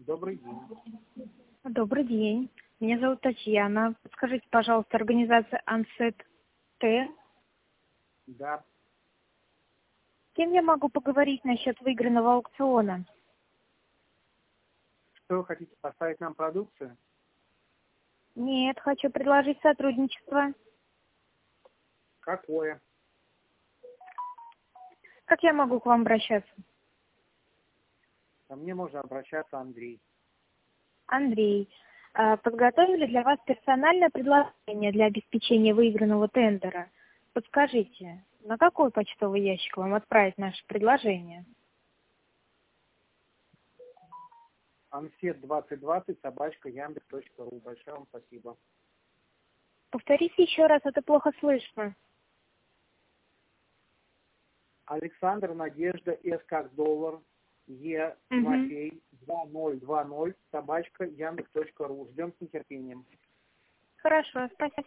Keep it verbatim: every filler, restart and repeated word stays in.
Добрый день. Добрый день. Меня зовут Татьяна. Подскажите, пожалуйста, организация Ансет Т. Да. С кем я могу поговорить насчет выигранного аукциона? Что вы хотите, поставить нам продукцию? Нет, хочу предложить сотрудничество. Какое? Как я могу к вам обращаться? Ко мне можно обращаться Андрей. Андрей, а, подготовили для вас персональное предложение для обеспечения выигранного тендера. Подскажите, на какой почтовый ящик вам отправить наше предложение? Ансет двадцать двадцать собачка яндекс точка ру. Большое вам спасибо. Повторите еще раз, это плохо слышно. Александр, Надежда, С как доллар, Е, Угу. Тимофей, два ноль два ноль, собачка яндекс точка ру. Ждем с нетерпением. Хорошо, спасибо.